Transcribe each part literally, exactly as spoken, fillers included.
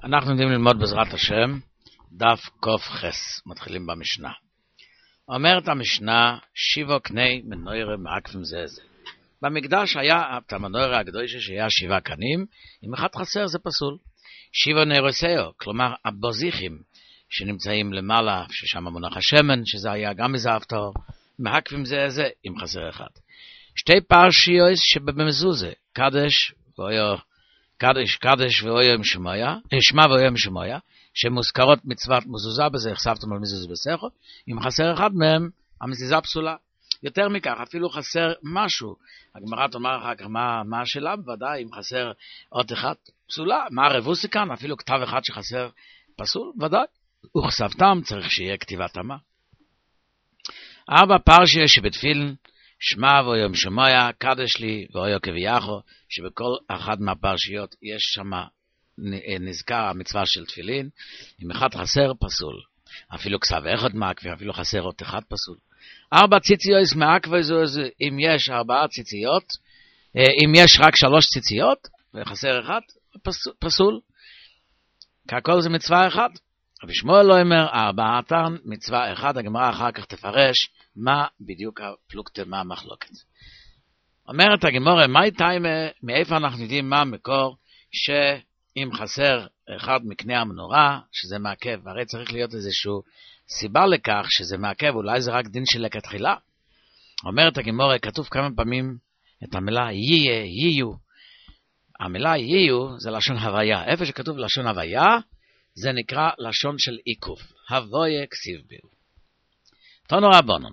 אנחנו יודעים ללמוד בעזרת השם דף קוף חס, מתחילים במשנה. אומרת המשנה, שיבו קני מנוירה מעקפים זה זה. במקדש היה את המנוירה הקדושה שהיה שבעה קנים, אם אחד חסר זה פסול. שיבו נרוסאו, כלומר הבוזיכים שנמצאים למעלה, ששם מונח השמן, שזה היה גם מזהב טהור, מעקפים זה זה, אם חסר אחד. שתי פרשיות שבמזוזה, קדש ואויו, קדש, קדש ואויו משמויה, שמע ואויו משמויה, שמוזכרות מצוות מזוזה בזה, החשבתם על מזוזה בסכו, אם חסר אחד מהם, המזיזה פסולה. יותר מכך, אפילו חסר משהו, הגמרא תאמר אחר כך מה, מה השאלה, בוודאי, אם חסר עוד אחד, פסולה, מה הרבוסי כאן, אפילו כתב אחד שחסר פסול, ודאי, וכסבתם צריך שיהיה כתיבת תמה. ארבע פרשיה שבתפילין, שמע ואויו משמויה, קדש לי ואויו כביכו, שבכל אחת מהפרשיות יש שם נזכר המצווה של תפילין, אם אחד חסר פסול, אפילו כסב אחד מעקבי, אפילו חסר עוד אחד פסול. ארבע ציציות מעקבי, אם יש ארבעה ציציות, אם יש רק שלוש ציציות וחסר אחד, פסול. ככל זה מצווה אחד. רבי שמואל לא אומר ארבעתן מצווה אחד, הגמרא אחר כך תפרש מה בדיוק הפלוגתא, מה המחלוקת. אומרת הגמרא, מה טיימה, מאיפה אנחנו יודעים מה המקור שאם חסר אחד מקנה המנורה, שזה מעכב, הרי צריך להיות איזשהו סיבה לכך שזה מעכב, אולי זה רק דין של לכתחילה. אומרת הגמרא, כתוב כמה פעמים את המילה יהיה, יהיו. המילה יהיו זה לשון הוויה. איפה שכתוב לשון הוויה, זה נקרא לשון של עיכוב. הוויה כסיב ביו. תנו רבנן.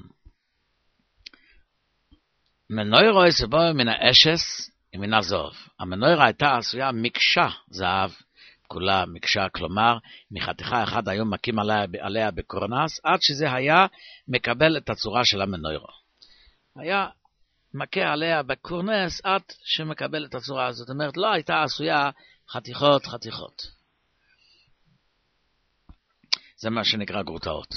מנוירה יסבו מן האשס ומן הזהב. המנוירה הייתה עשויה מקשה זהב, כולה מקשה, כלומר, מחתיכה אחד היו מקים עליה, עליה בקורנס, עד שזה היה מקבל את הצורה של המנוירה. היה מכה עליה בקורנס עד שמקבל את הצורה הזאת. זאת אומרת, לא הייתה עשויה חתיכות חתיכות. זה מה שנקרא גרוטאות.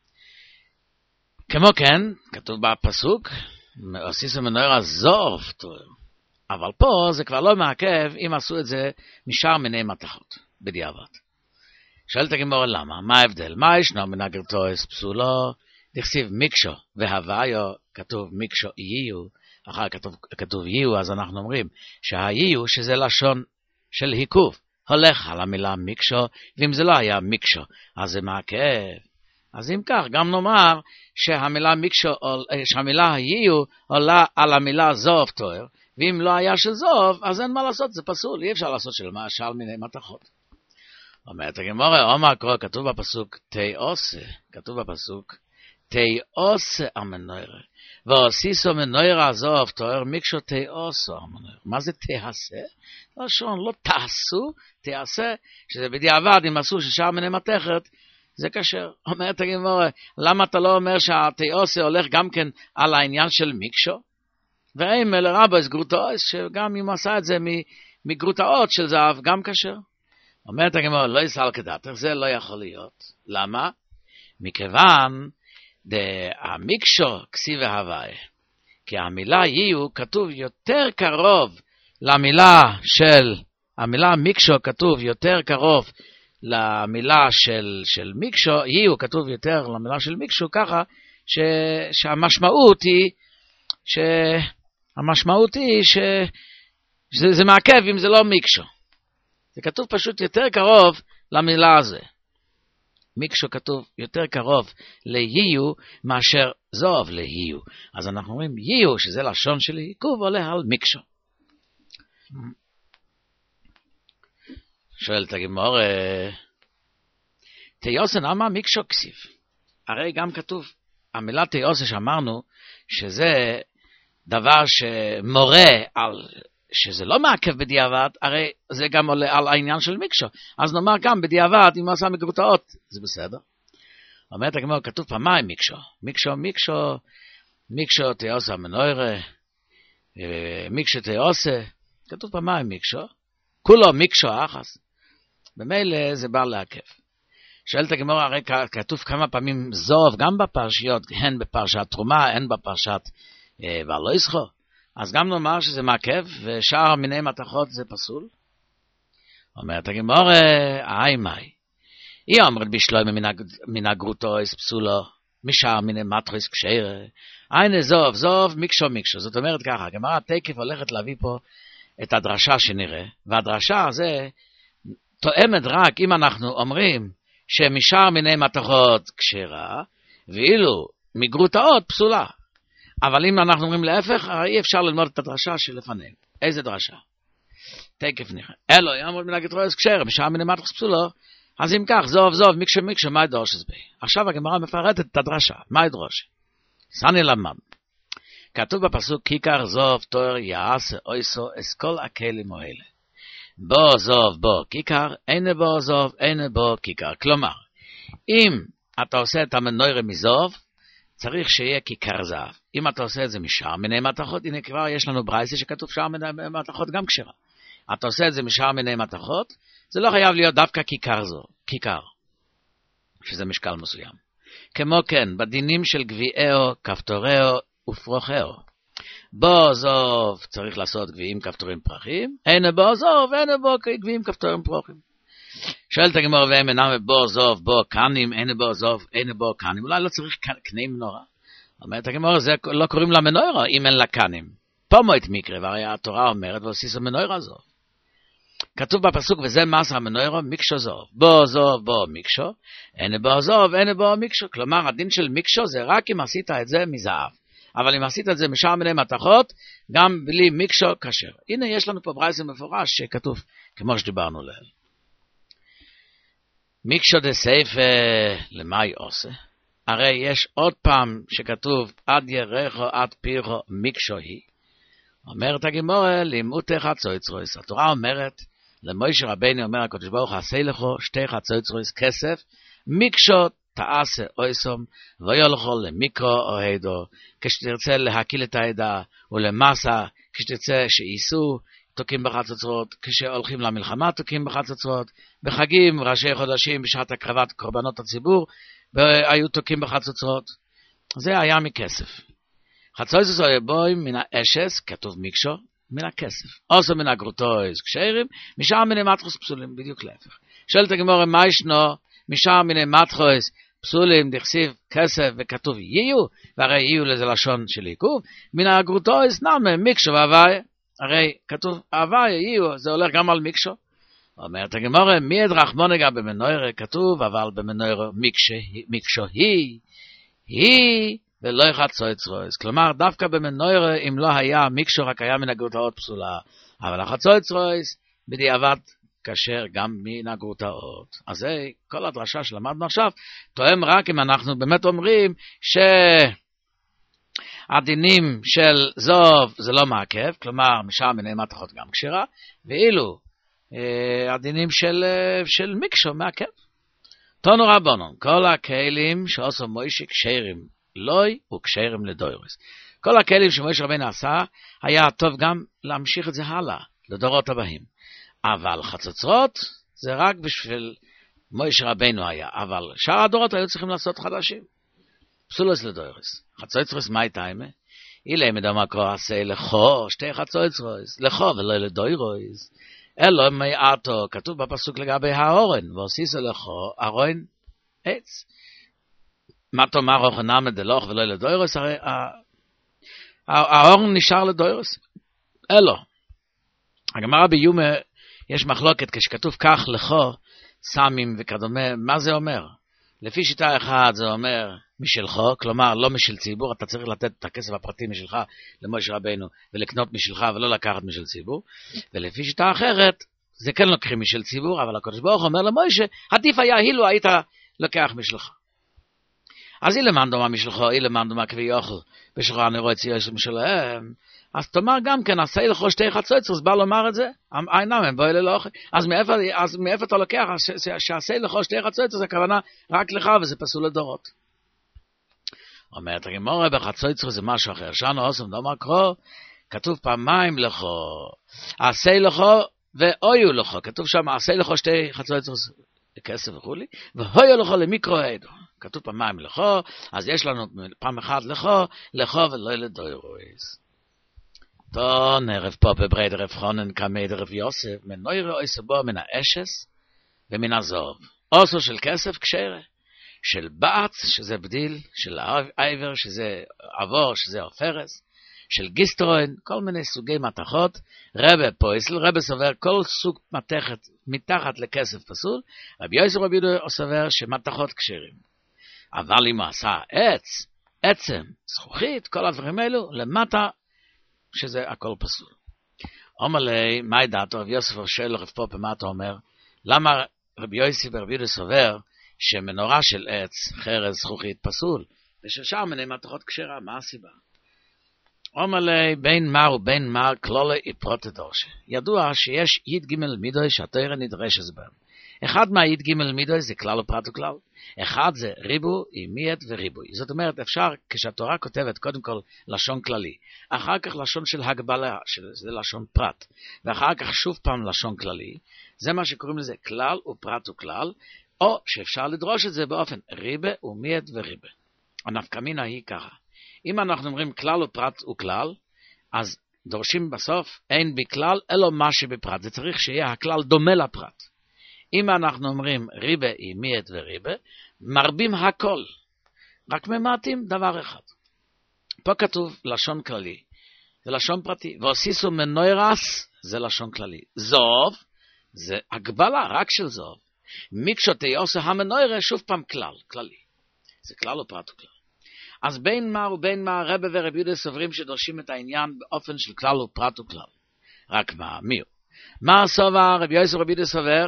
כמו כן, כתוב בפסוק, עשיסו מנוירה זוב, אבל פה זה כבר לא מעכב אם עשו את זה משאר מיני מתכות, בדיעבד. שואלת הגמרא למה? מה ההבדל? מה ישנו מן הגרוטאות פסולו? דכתיב מיקשו והוויו, כתוב מיקשו יהיו, אחר כתוב, כתוב יהיו, אז אנחנו אומרים שהיהיו שזה לשון של עיכוב, הולך על המילה מיקשו, ואם זה לא היה מיקשו, אז זה מעכב. אז אם כך, גם נאמר שהמילה מיקשו, שהמילה יהיו עולה על המילה זוב תואר, ואם לא היה של זוב, אז אין מה לעשות, זה פסול, אי אפשר לעשות של מה, שעל מיני מתכות. אומרת הגמרא, אומר קרוא, כתוב בפסוק תיעושה, כתוב בפסוק תיעושה המנוירה, ועושיסו מנוירה זוב תואר מיקשו תיעושו המנוירה. מה זה תעשה? לשון, לא תעשו, תעשה, שזה בדיעבד, אם עשו ששאר מיני מתכת, זה קשר. אומרת הגמרא, למה אתה לא אומר שהתיעושה הולך גם כן על העניין של מיקשו? ואם לרבוס גרוטאות, שגם אם עשה את זה מגרוטאות של זהב, גם קשר. אומרת הגמרא, לא יסל כדתך, זה לא יכול להיות. למה? מכיוון המיקשו כסיב והוואי. כי המילה יהיו כתוב יותר קרוב למילה של, המילה מיקשו כתוב יותר קרוב למילה של, של מיקשו, יהיו כתוב יותר למילה של מיקשו, ככה ש, שהמשמעות היא, שהמשמעות היא ש, שזה זה מעכב אם זה לא מיקשו. זה כתוב פשוט יותר קרוב למילה הזה. מיקשו כתוב יותר קרוב ליהיו מאשר זוב ליהיו. אז אנחנו אומרים יהיו, שזה לשון של עיכוב, עולה על מיקשו. שואלת הגמרא, תיעושה נמה מיקשו כסיב. הרי גם כתוב, המילה תיעושה שאמרנו, שזה דבר שמורה על, שזה לא מעכב בדיעבד, הרי זה גם עולה על העניין של מיקשו. אז נאמר גם בדיעבד, אם עשה מגרוטאות, זה בסדר. אומרת הגמרא, כתוב פעמיים מיקשו. מיקשו, מיקשו, מיקשו תיעושה מנוירה, מיקשו תיעושה, כתוב פעמיים מיקשו. כולו מיקשו אחס. במילא זה בא לעכב. שואלת הגמרא, הרי כתוב כמה פעמים זוב, גם בפרשיות, הן בפרשת תרומה, הן בפרשת אה, ולא יסחו. אז גם נאמר שזה מעכב, ושאר מיני מתכות זה פסול. אומרת הגמורה, איי מאי. היא אומרת בשלוימה מן הגרוטויס פסולו, משאר מן מטרויס קשירה. הנה זוב, זוב, מיקשו, מיקשו. זאת אומרת ככה, הגמרא תקף הולכת להביא פה את הדרשה שנראה, והדרשה הזה תואמת רק אם אנחנו אומרים שמשאר מיני מתכות קשירה, ואילו מגרוטאות פסולה. אבל אם אנחנו אומרים להפך, אי אפשר ללמוד את הדרשה שלפנינו. איזה דרשה? תקף נראה. אלו, יאמר מן הגרוטויס קשירה, משאר מיני מתכות פסולו, אז אם כך, זוב, זוב, מיקשו, מיקשו, מה ידרוש את זה? עכשיו הגמרא מפרטת את הדרשה. מה ידרוש? סני למד. כתוב בפסוק, כיכר זוב תואר יעשה אויסו אסכל הכלים האלה. בו זוב, בו כיכר, אין בו זוב, אין בו כיכר. כלומר, אם אתה עושה את המנוירה מזוב, צריך שיהיה כיכר זהב. אם אתה עושה את זה משאר מיני מתכות, הנה כבר יש לנו ברייסה שכתוב שאר מיני מתכות גם כשרה. אתה עושה את זה משאר מיני מתכות, זה לא חייב להיות דווקא כיכר זו, כיכר, שזה משקל מסוים. כמו כן, בדינים של גביעהו, כפתורהו ופרוחהו. בו זוב צריך לעשות גביעים, כפתורים, פרחים, אין בו זוב, אין בו גביעים, כפתורים, פרוחים. שואלת הגמרא, ואם אינם בו זוב, בו קנים, אין בו זוב, אין בו קנים. אולי לא צריך קני מנורה. אומרת הגמרא, זה לא קוראים לה מנורה, אם אין לה קנים. פה מועט מקרה, והרי התורה אומרת, ועוסיס המנורה זוב. כתוב בפסוק, וזה מסה המנוירו, מיקשו זוב. בו זוב, בו מיקשו, אין בו זוב, אין בו מיקשו. כלומר, הדין של מיקשו זה רק אם עשית את זה מזהב. אבל אם עשית את זה משאר מיני מתכות, גם בלי מיקשו כשר. הנה, יש לנו פה ברייסה מפורש שכתוב, כמו שדיברנו לעיל. מיקשו דה סייפה, למאי עושה? הרי יש עוד פעם שכתוב, עד ירחו, עד פירו, מיקשו היא. אומרת הגמורה, לימות חצוצרוס. התורה אומרת, למוישה רבנו אומר הקדוש ברוך הוא, עשה לכו שתי חצוצרוס כסף, מיקשו תעשה אויסום, ויולכו למיקרו אוהדו, כשתרצה להקיל את העדה, ולמסה, כשתרצה שייסו, תוקים בחצוצרות, כשהולכים למלחמה תוקים בחצוצרות, בחגים, ראשי חודשים, בשעת הקרבת קורבנות הציבור, והיו תוקים בחצוצרות. זה היה מכסף. חצוצרוס בוי מן האשס, כתוב מיקשו, מן הכסף. עושו מן הגרוטויס קשרים, משאר מיני מתכוס פסולים, בדיוק להפך. שואלת הגמרא, מה ישנו משאר מיני מתכוס פסולים, דכסיב כסף וכתוב יהיו, והרי יהיו לזה לשון של עיכוב, מן הגרוטויס נאמה מיקשו והווי, הרי כתוב הווי יהיו, זה הולך גם על מיקשו. אומרת הגמרא, מי עד רחמונגה במנוירה, כתוב, אבל במנוירה מיקשו היא, היא, ולא חצוצרוס. כלומר, דווקא במנוירה, אם לא היה מיקשו, רק היה מן הגרוטאות פסולה. אבל החצוצרוס, בדיעבד, כשר גם מן הגרוטאות. אז זה כל הדרשה שלמדנו עכשיו, תואם רק אם אנחנו באמת אומרים, שהדינים של זוב זה לא מעכב, כלומר, משאר מיני מתכות גם כשרה, ואילו, הדינים של, של מיקשו מעכב. תונו רבונון, כל הכלים שעשו מוישה כשרים, לוי וקשרים לדוירוס. כל הכלים שמוישה רבנו עשה, היה טוב גם להמשיך את זה הלאה, לדורות הבאים. אבל חצוצרות, זה רק בשביל מוישה רבנו היה, אבל שאר הדורות היו צריכים לעשות חדשים. פסולוס לדוירוס. חצוצרות מה הייתה אימה? אילה מדמה קרוא עשה לכו, שתי חצוצרות, לכו ולא לדוירוס. אלו מעטו, כתוב בפסוק לגבי האורן, ועוסיסו לכו, אורן עץ. מה תאמר אוכנם דלוך ולא לדוירוס? הרי האורן נשאר לדוירוס. אלו. הגמרא ביומה יש מחלוקת כשכתוב כך לכו, סמים וכדומה, מה זה אומר? לפי שיטה אחת זה אומר משלחו, כלומר לא משל ציבור, אתה צריך לתת את הכסף הפרטי משלך למוישה רבנו ולקנות משלך ולא לקחת משל ציבור, ולפי שיטה אחרת זה כן לוקחים משל ציבור, אבל הקדוש ברוך אומר למוישה, עדיף היה אילו היית לוקח משלך. אז אילו מאן דומה משלחו, אילו מאן דומה כבי יוכל, בשלך אני רואה ציוש משלהם, אז תאמר גם כן, עשה לכו שתי חצוצרות, בא לומר את זה, אינם הם בואי ללאוכל, אז מאיפה, אז מאיפה אתה לוקח, שעשה לכו שתי חצוצרות, זה הכוונה רק לך, וזה פסול לדורות. אומרת הגמרא, בחצוצרות זה משהו אחר, שאנו עושים דומר קרוא, כתוב פעמיים לכו, עשה לכו ואויו לכו, כתוב שם, עשה לכו שתי חצוצרות, כסף וכולי, והויו לכו למיקרו עדו, כתוב פעמיים לכו, אז יש לנו פעם אחת לכו, לכו ולא לדוירוס. Ton, ערב פה בברד ערב חונן כמד ערב יוסף, מנוירה אויסו בו מן האשס ומן הזוב. אוסו של כסף כשרה, של בץ, שזה בדיל, של עבר, שזה עבור, שזה עופרס, של גיסטרוין, כל מיני סוגי מתכות. רבה פויסל, רבה סובר כל סוג מתכת מתחת לכסף פסול, רבי יוסף רבי יהודה סובר שמתכות כשרים. אבל אם הוא עשה עץ, עצם, זכוכית, כל הדברים האלו, למטה, שזה הכל פסול. אומר לי, מה דעתו? רבי יוסף שואל רב פופ, מה אתה אומר? למה רבי יוסף ורבי יהודה סובר שמנורה של עץ, חרס, זכוכית, פסול, וששאר מיני מתכות כשרה? מה הסיבה? אומר לי, בין מר ובין מר כלולה איפרוטה דורשה. ידוע שיש יד גימל מידוי שהתורה נדרשת בהם. אחד מהיד גימל מידוי זה כלל ופרט וכלל. אחד זה ריבו, אימיית וריבוי. זאת אומרת, אפשר כשהתורה כותבת קודם כל לשון כללי, אחר כך לשון של הגבלה, שזה לשון פרט, ואחר כך שוב פעם לשון כללי, זה מה שקוראים לזה כלל ופרט וכלל, או שאפשר לדרוש את זה באופן ריבה ומיית וריבה. הנפקמינה היא ככה. אם אנחנו אומרים כלל ופרט וכלל, אז דורשים בסוף אין בכלל אלא מה שבפרט. זה צריך שיהיה הכלל דומה לפרט. אם אנחנו אומרים ריבה, אימיית וריבה, מרבים הכל, רק ממעטים דבר אחד. פה כתוב לשון כללי, זה לשון פרטי, ועוסיסו מנוירס, זה לשון כללי. זוב, זה הגבלה רק של זוב. מקשותי עושה המנוירה, שוב פעם כלל, כללי. זה כלל או פרט וכלל. אז בין מה ובין מה רבי ורבי יהודה סוברים שדורשים את העניין באופן של כלל ופרט וכלל. רק מה, מי הוא? מה סובר רבי יוסף רבי יהודה סובר?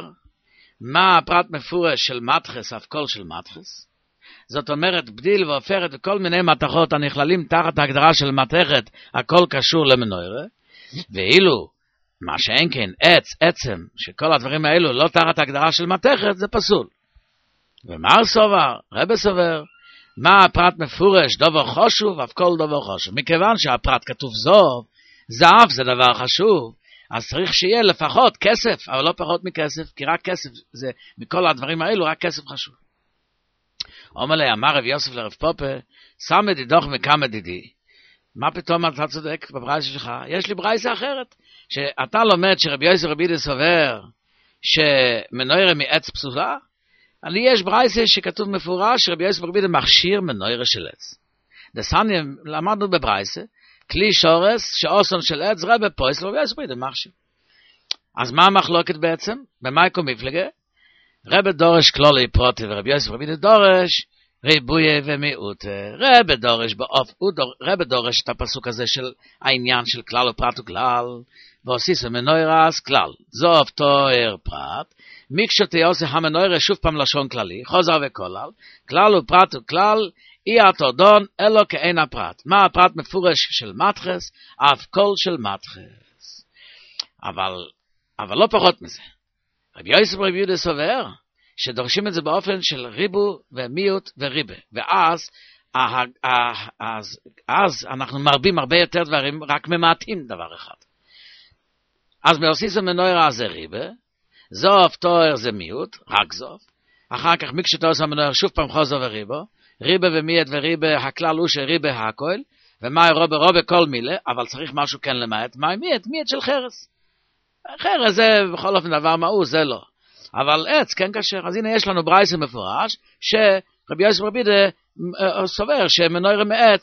מה הפרט מפורש של מתחס, אף כל של מתחס? זאת אומרת, בדיל ועופרת וכל מיני מתכות הנכללים תחת ההגדרה של מתכת, הכל קשור למנוירה, ואילו מה שאין כן, עץ, עצם, שכל הדברים האלו לא תחת ההגדרה של מתכת, זה פסול. ומה סובר? רבי סובר, מה הפרט מפורש, דובר חשוב, אף כל דובר חשוב. מכיוון שהפרט כתוב זוב, זהב זה דבר חשוב, אז צריך שיהיה לפחות כסף, אבל לא פחות מכסף, כי רק כסף, זה, מכל הדברים האלו, רק כסף חשוב. אומר לי, אמר רב יוסף לרב פופה, שם ידידוך מכמה דידי. מה פתאום אתה צודק בברייסה שלך? יש לי ברייסה אחרת, שאתה לומד שרבי יוסף רבי יהודה סובר, שמנוירה מעץ פסולה, אני יש ברייסה שכתוב מפורש, שרבי יוסף רבי יהודה מכשיר מנוירה של עץ. דסני, למדנו בברייסה, כלי שורס, שאוסון של עץ, רבי פויסל, רבי יוסף רבי יהודה מכשיר. אז מה המחלוקת בעצם? במייקו מפלגה? רבי דורש כלולי פרוטי, ורבי יוסף רבי יהודה דורש, ריבויה ומיעוט. רבי דורש באופ, דור, רבי דורש את הפסוק הזה של העניין של כלל ופרט וכלל, ועוסיס המנוירס כלל. זוב תואר פרט, מקשותי עושה המנוירס שוב פעם לשון כללי, חוזר וכולל, כלל ופרט וכלל, אי התורדון אלו כאין הפרט. מה הפרט מפורש של מתחס? אף כל של מתחס. אבל, אבל לא פחות מזה. רבי יוסף רבי יהודה סובר, שדורשים את זה באופן של ריבו ומיעוט וריבה. ואז אז, אז אנחנו מרבים הרבה יותר דברים, רק ממעטים דבר אחד. אז מאוסיסו מנוירה זה ריבה, זוב תואר זה מיעוט, רק זוב. אחר כך מקשתו עושה מנוירה שוב פעם חוזר וריבו, ריבה ומיעט וריבה, הכלל הוא שריבה הכל, ומה רובה רובה כל מילה, אבל צריך משהו כן למעט, מה מיעט? מיעט של חרס. חרס זה בכל אופן דבר מהו, זה לא. אבל עץ כן כשר. אז הנה יש לנו ברייסה מפורש, שרבי יוסף רבי יהודה סובר שמנוירה מעץ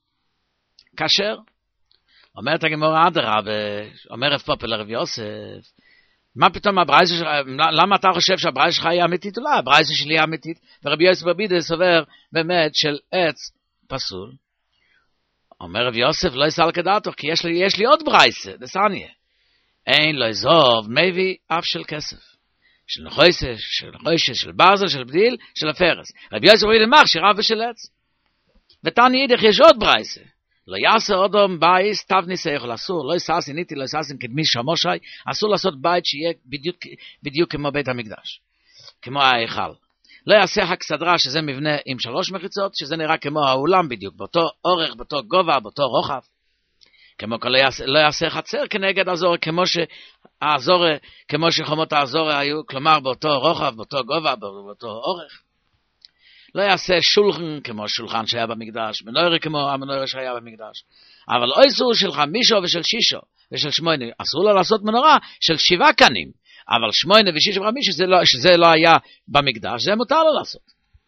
כשר. אומרת הגמרא אדרבה, אומר רב פופא לרב יוסף, מה פתאום הברייסה שלך, למה אתה חושב שהברייסה שלך היא אמיתית? לא, הברייסה שלי היא אמיתית, ורבי יוסף רבי יהודה סובר באמת של עץ פסול. אומר רב יוסף, לא יסל כדעתו, כי יש לי, יש לי עוד ברייסה, דסניה. אין לא יזוב, מביא אף של כסף. של נחויסה, של נחוישה, של ברזל, של בדיל, של הפרס. רבי יוסף רבי יהודה מכשיר אף ושל עץ. ותני יידך יש עוד ברייסה. לא יעשה אודום בייס, תו ניסה יכול אסור, לא יסעסין איתי, לא יסעסין כדמי שמושי, אסור לעשות בית שיהיה בדיוק, בדיוק כמו בית המקדש, כמו ההיכל. לא יעשה הכסדרה, שזה מבנה עם שלוש מחיצות, שזה נראה כמו האולם בדיוק, באותו אורך, באותו גובה, באותו רוחב. כמו כל לא יעשה, לא יעשה חצר כנגד הזור, כמו שהזור, כמו שחומות הזור היו, כלומר באותו רוחב, באותו גובה, באותו אורך. לא יעשה שולחן כמו שולחן שהיה במקדש, מנוירה כמו המנוירה שהיה במקדש. אבל איסור של חמישו ושל שישו ושל שמונה, אסור לו לעשות מנורה של שבעה קנים, אבל שמונה ושישו וחמישו שזה לא, שזה לא היה במקדש, זה מותר לו לעשות.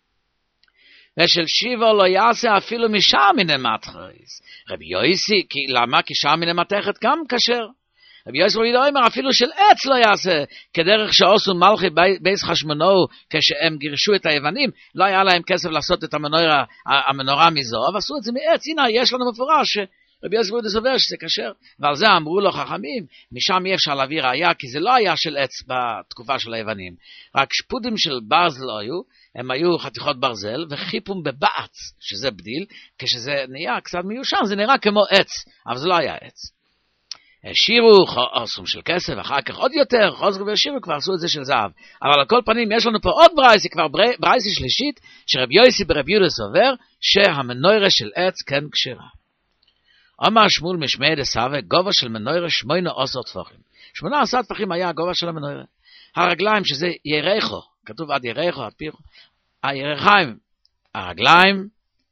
ושל שיבו לא יעשה אפילו משם מן המתחריס. רבי יויסי, כי, למה? כי שם מן המתכת גם כשר. רבי יויסי לא אומר אפילו של עץ לא יעשה, כדרך שעשו מלכי בייס חשמונאו, כשהם גירשו את היוונים, לא היה להם כסף לעשות את המנורה, המנורה מזו, ועשו את זה מעץ. הנה, יש לנו מפורש רבי יוסף ברודו סובר שזה כשר, ועל זה אמרו לו חכמים, משם אי אפשר להביא ראיה, כי זה לא היה של עץ בתקופה של היוונים, רק שפודים של ברזל היו, הם היו חתיכות ברזל, וחיפום בבעץ, שזה בדיל, כשזה נהיה קצת מיושן, זה נראה כמו עץ, אבל זה לא היה עץ. השירו סכום של כסף, אחר כך עוד יותר, חוזר והשירו כבר עשו את זה של זהב. אבל על כל פנים יש לנו פה עוד ברייסי, כבר ברייסי שלישית, שרבי יוסי ברבי יהודה סובר, שהמנורה של עץ כן כשרה. אמר שמואל משמעי דסווה, גובה של מנורה שמונה עשר טפחים. שמונה עשר טפחים היה הגובה של המנורה. הרגליים שזה ירחו, כתוב עד ירחו, עד פיחו, הירחיים, הרגליים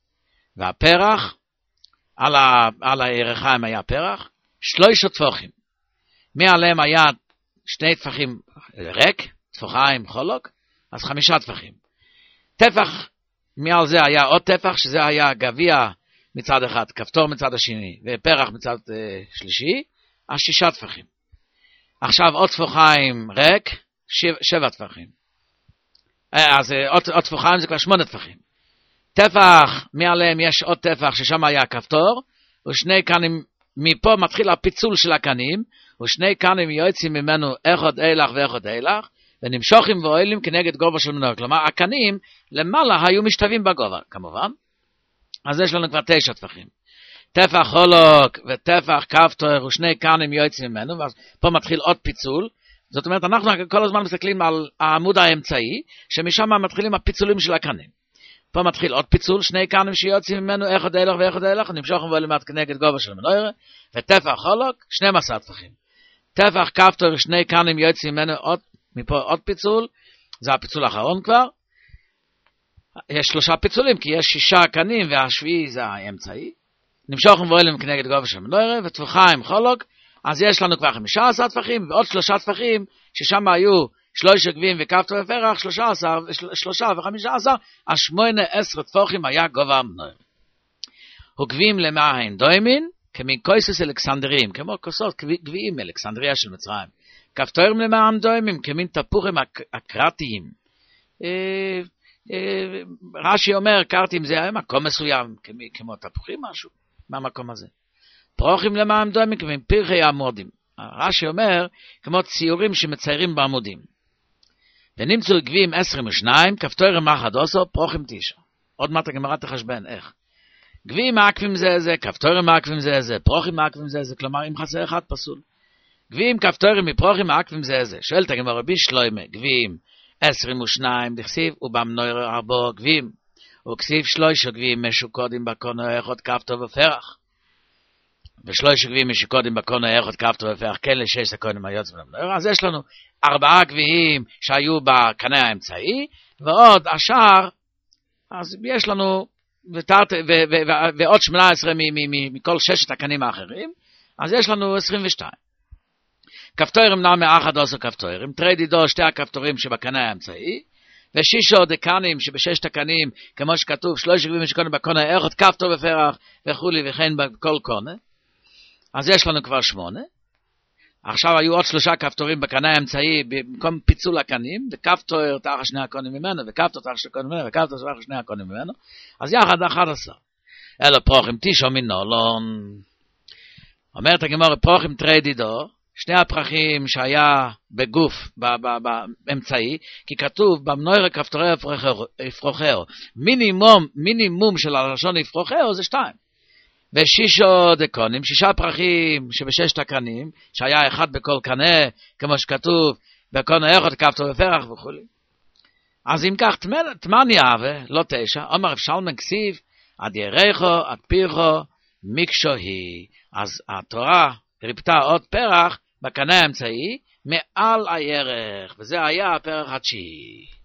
והפרח, על, ה, על הירחיים היה פרח, שלושה טפחים. מעליהם היה שני טפחים ריק, טפחיים חולוק, אז חמישה טפחים. טפח, מעל זה היה עוד טפח, שזה היה גביע מצד אחד, כפתור מצד השני, ופרח מצד uh, שלישי, אז שישה טפחים. עכשיו עוד טפחיים ריק, שבע, שבע טפחים. אז עוד, עוד טפחיים זה כבר שמונה טפחים. טפח, מעליהם יש עוד טפח ששם היה כפתור, ושני קנים, מפה מתחיל הפיצול של הקנים, ושני קנים יוצאים ממנו אחד אילך ואחד אילך, ונמשוכים ואוהלים כנגד גובה של מנורה. כלומר, הקנים למעלה היו משתווים בגובה, כמובן. אז יש לנו כבר תשע טפחים. טפח חולוק וטפח כפתור ושני קנים יוצאים ממנו, ואז פה מתחיל עוד פיצול. זאת אומרת, אנחנו כל הזמן מסתכלים על העמוד האמצעי, שמשם מתחילים הפיצולים של הקנים. פה מתחיל עוד פיצול, שני קנים שיוצאים ממנו, אחד אילך ואחד אילך, נמשוך ואוהלים כנגד גובה של מנורה, וטפח חולוק, שנים עשר טפחים. טפח כפתור ושני קנים יוצאים ממנו, עוד, מפה עוד פיצול, זה הפיצול האחרון כבר. יש שלושה פיצולים, כי יש שישה קנים, והשביעי זה האמצעי. נמשוך ואוהלים כנגד גובה של מנורה, וטפחיים חולוק, אז יש לנו כבר חמישה עשר טפחים, ועוד שלושה טפחים, ששם היו שלושה גביעים וכפתור ופרח, שלושה עשר, שלושה וחמישה עשר, השמונה עשר טפחים היה גובה המנורה. וגביעים למען דוימין, כמקויסוס אלכסנדריים, כמו כוסות גביעים אלכסנדריה של מצרים. כפתורים למען דוימין, כמין תפוחים אקרטיים. רש"י אומר, קרטים זה היה מקום מסוים, כמו תפוחים משהו, מהמקום הזה. פרוחים למען דוימין, כמין פרחי עמודים. רש"י אומר, כמו ציורים שמציירים בעמודים. ונמצאו גביעים עשרים ושניים, כפתורים אחד עשר, פרוחים תשע. עוד מעט הגמרא תחשבן, איך? גביעים מעקבים זה זה, כפתורים מעקבים זה זה, פרוחים מעקבים זה זה, כלומר אם חסר אחד פסול. גביעים כפתורים מפרוחים מעקבים זה זה. שואלת הגמרא רבי שלוימה, גביעים עשרים ושניים, דכסיב, ובמנורה ארבעה גביעים, וכסיב שלושה גביעים משוקודים בקונה אחד כפתור ופרח. ושלושה גביעים משוקודים בקונה אחד כפתור ופרח, כן לשש הקונים היוצאים במנורה. אז יש לנו ארבעה גביעים שהיו בקנה האמצעי, ועוד השאר, אז יש לנו ותרת, ו, ו, ו, ועוד שמונה עשרה מכל ששת הקנים האחרים, אז יש לנו עשרים ושתיים. כפתורים נעמה אחד עשר כפתורים, תרי דידו שתי הכפתורים שבקנה האמצעי, ושישו דקנים שבששת הקנים, כמו שכתוב, שלושה גביעים משוקודים בקונה, אחד כפתור ופרח וכולי וכן בכל קונה. אז יש לנו כבר שמונה. עכשיו היו עוד שלושה כפתורים בקנה האמצעי, במקום פיצול הקנים, וכפתור תחת שני הקונים ממנו, וכפתור תחת שני הקונים ממנו, וכפתור תחת שני הקונים ממנו, אז יחד אחד עשר. אלו פרוחים תשע מנולון. אומרת הגמרא, פרוחים תרי דידו, שני הפרחים שהיה בגוף, באמצעי, כי כתוב, במנורה כפתורי אפרוחהו, מינימום, מינימום של הלשון אפרוחהו זה שתיים. ושישו דקונים, שישה פרחים שבששת הקנים, שהיה אחד בכל קנה, כמו שכתוב, בקונה אחד כפתור ופרח וכו'. אז אם כך, תמניה אהבה, לא תשע, אומר אפשלמן כסיב, עד ירחו, עד פירחו, מיקשו היא. אז התורה ריפתה עוד פרח, בקנה האמצעי, מעל הירך, וזה היה הפרח התשיעי.